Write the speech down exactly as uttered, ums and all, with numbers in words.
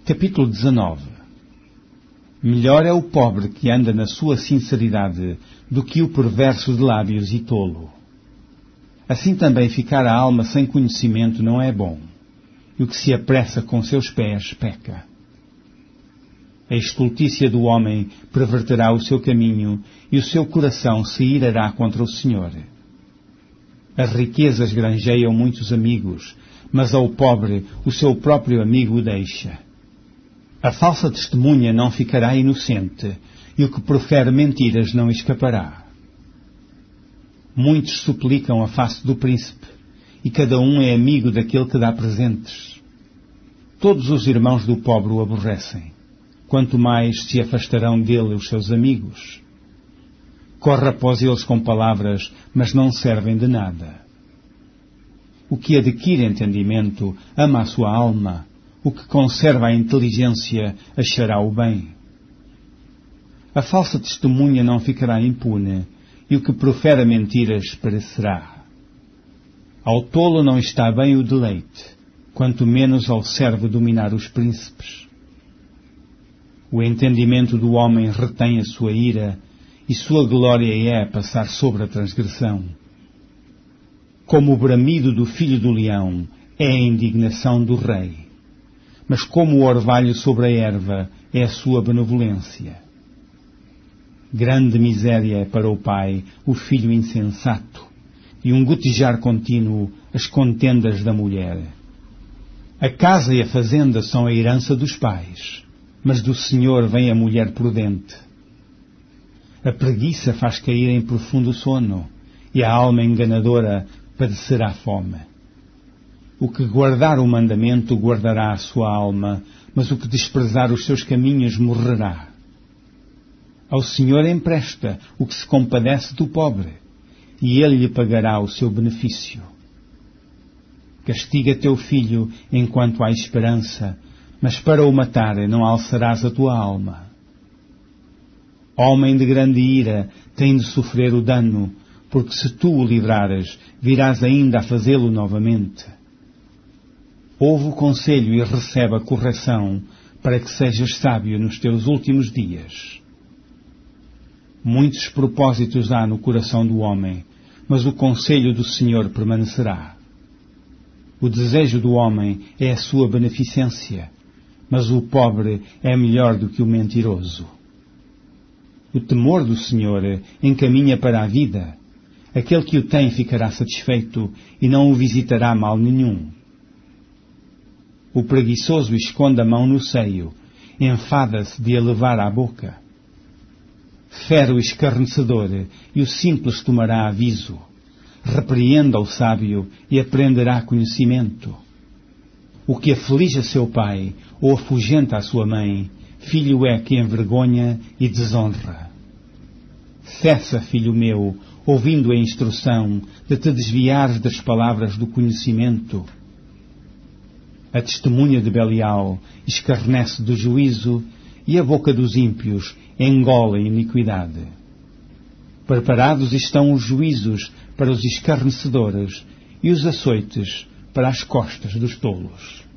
Capítulo dezanove. Melhor é o pobre que anda na sua sinceridade do que o perverso de lábios e tolo. Assim também ficar a alma sem conhecimento não é bom, e o que se apressa com seus pés peca. A estultícia do homem perverterá o seu caminho e o seu coração se irará contra o Senhor. As riquezas granjeiam muitos amigos, mas ao pobre o seu próprio amigo o deixa. A falsa testemunha não ficará inocente, e o que profere mentiras não escapará. Muitos suplicam a face do príncipe, e cada um é amigo daquele que dá presentes. Todos os irmãos do pobre o aborrecem, quanto mais se afastarão dele os seus amigos. Corre após eles com palavras, mas não servem de nada. O que adquire entendimento ama a sua alma, o que conserva a inteligência achará o bem. A falsa testemunha não ficará impune, e o que profere mentiras perecerá. Ao tolo não está bem o deleite, quanto menos ao servo dominar os príncipes. O entendimento do homem retém a sua ira, e sua glória é passar sobre a transgressão. Como o bramido do filho do leão é a indignação do rei, mas como o orvalho sobre a erva é a sua benevolência. Grande miséria é para o pai o filho insensato, e um gotejar contínuo as contendas da mulher. A casa e a fazenda são a herança dos pais, mas do Senhor vem a mulher prudente. A preguiça faz cair em profundo sono, e a alma enganadora padecerá fome. O que guardar o mandamento guardará a sua alma, mas o que desprezar os seus caminhos morrerá. Ao Senhor empresta o que se compadece do pobre, e Ele lhe pagará o seu benefício. Castiga teu filho enquanto há esperança, mas para o matar não alçarás a tua alma. Homem de grande ira tem de sofrer o dano, porque se tu o livrares, virás ainda a fazê-lo novamente. Ouve o conselho e recebe a correção, para que sejas sábio nos teus últimos dias. Muitos propósitos há no coração do homem, mas o conselho do Senhor permanecerá. O desejo do homem é a sua beneficência, mas o pobre é melhor do que o mentiroso. O temor do Senhor encaminha para a vida. Aquele que o tem ficará satisfeito e não o visitará mal nenhum. O preguiçoso esconde a mão no seio, enfada-se de a levar à boca. Fere o escarnecedor e o simples tomará aviso. Repreenda o sábio e aprenderá conhecimento. O que aflige a seu pai ou afugenta a sua mãe, filho é que envergonha e desonra. Cessa, filho meu, ouvindo a instrução, de te desviares das palavras do conhecimento. A testemunha de Belial escarnece do juízo, e a boca dos ímpios engole a iniquidade. Preparados estão os juízos para os escarnecedores, e os açoites para as costas dos tolos.